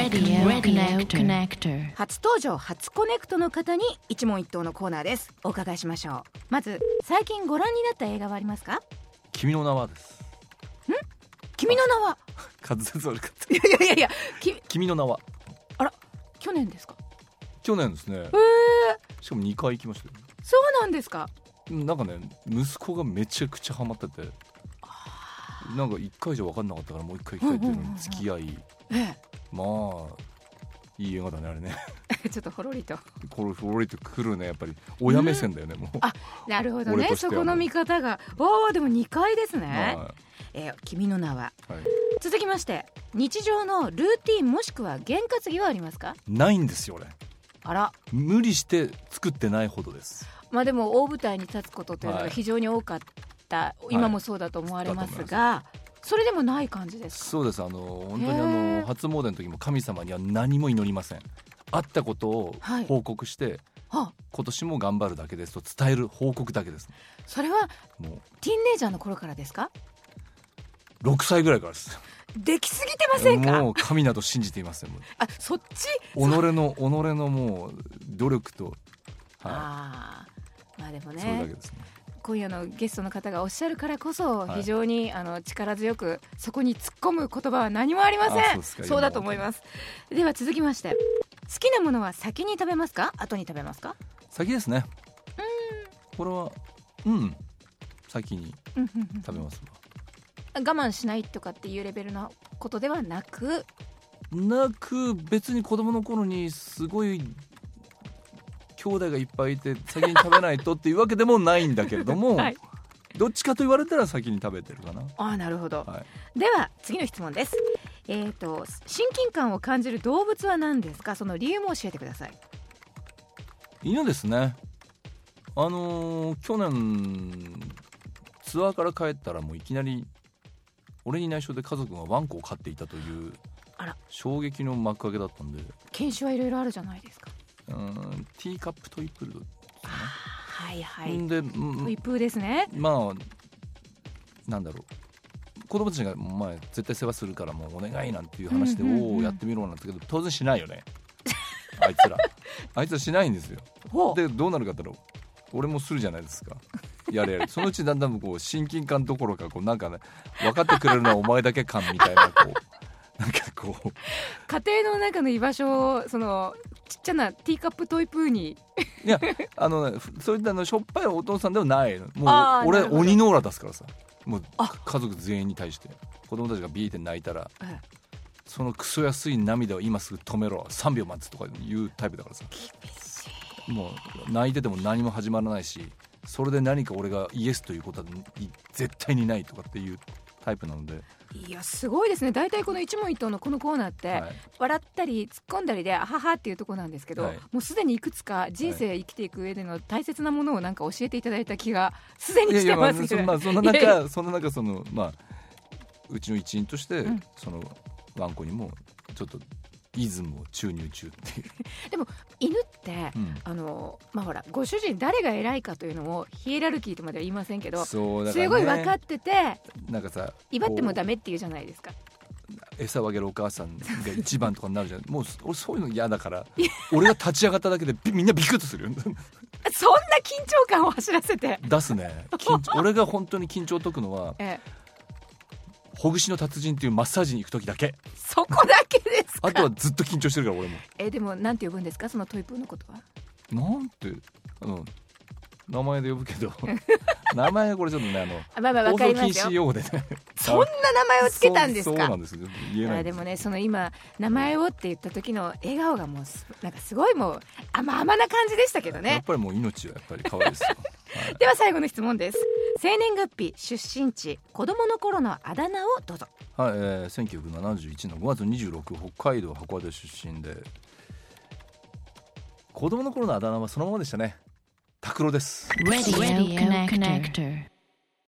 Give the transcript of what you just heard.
Connector。 初登場初コネクトの方に一問一答のコーナーです。お伺いしましょう。まず最近ご覧になった映画はありますか？ 君の名はです。 君の名は滑舌悪かった。 いや君の名は。 あら、去年ですか？ 去年ですね。しかも2回行きましたよ。 そうなんですか。 なんかね、息子がめちゃくちゃハマってて、なんか1回じゃ分かんなかったからもう1回行きたいっていうのに付き合い、まあいい映画だねあれね。 ちょっとほろりとほろりとくるね。やっぱり親目線だよね、もう。 あ、なるほどね。そこの見方が。でも2回ですね。君の名は、続きまして、日常のルーティンもしくは験担ぎはありますか？ ないんですよ俺。 あら、 無理して作ってないほどです。 でも大舞台に立つことというのが非常に多かった、今もそうだと思われますが、それでもない感じですか？ そうです。本当に初詣の時も神様には何も祈りません。あったことを報告して、今年も頑張るだけですと伝える報告だけです。 それはもうティーンネイジャーの頃からですか ？6歳ぐらいからです。 できすぎてませんか？ もう神など信じていません。 あ、そっち。 己のもう努力と、 でもね、 それだけですね。 今夜のゲストの方がおっしゃるからこそ、非常に力強くそこに突っ込む言葉は何もありません。そうだと思います。では続きまして、好きなものは先に食べますか？後に食べますか？ 先ですね。これは先に食べます。 我慢しないとかっていうレベルのことではなく、 別に子供の頃にすごい兄弟がいっぱいいて先に食べないとっていうわけでもないんだけれども、どっちかと言われたら先に食べてるかな。 なるほど。では次の質問です。親近感を感じる動物は何ですか？その理由も教えてください。 犬ですね。去年ツアーから帰ったらもういきなり俺に内緒で家族がワンコを飼っていたという衝撃の幕開けだったんで。 犬種はいろいろあるじゃないですか。 ティーカップトイプードルですね。 でトイプーですね。 なんだろう、子供たちが絶対世話するからもうお願いなんていう話でやってみろなんだけど、当然しないよね。あいつらしないんですよ。でどうなるかって言ったら俺もするじゃないですか。やれそのうちだんだん親近感どころかなんかね、分かってくれるのはお前だけ感みたいななんか家庭の中の居場所をそのちっちゃなティーカップトイプーにいやそういったしょっぱいお父さんではないの。もう俺鬼のオーラ出すからさ、もう家族全員に対して子供たちがビーって泣いたら、そのクソ安い涙を今すぐ止めろ、3秒待つとかいうタイプだからさ。もう泣いてても何も始まらないし、それで何か俺がイエスということは絶対にないとかっていうタイプなので。 いや、すごいですね。大体この一問一答のこのコーナーって、笑ったり突っ込んだりであははっていうところなんですけど、もうすでにいくつか人生生きていく上での大切なものをなんか教えていただいた気がすでにしてますけど、 そんな中うちの一員として、そのワンコにもちょっとイズムを注入中っていう。でも犬って、ほらご主人誰が偉いかというのをヒエラルキーとまでは言いませんけど、すごい分かってて、なんかさ、威張ってもダメっていうじゃないですか。 餌をあげるお母さんが一番とかになるじゃん。もう俺そういうの嫌だから俺が立ち上がっただけでみんなビクッとするよ。そんな緊張感を走らせて出すね。俺が本当に緊張を解くのは、ほぐしの達人っていうマッサージに行く時だけ。 そこだけですか？ あとはずっと緊張してるから俺も。 でもなんて呼ぶんですか、そのトイプーのことは？ なんて名前で呼ぶけど名前これちょっとね放送禁止用語でね。 そんな名前をつけたんですか？ そうなんですよ。言えないんです。 でもね、その今名前をって言った時の笑顔がもうなんかすごいもう甘々な感じでしたけどね。 やっぱりもう命はやっぱり可愛いですよ。 では最後の質問です。生年月日、出身地、子供の頃のあだ名をどうぞ。 1971の5月26北海道函館出身で、子供の頃のあだ名はそのままでしたね。拓郎です。 Radio Connector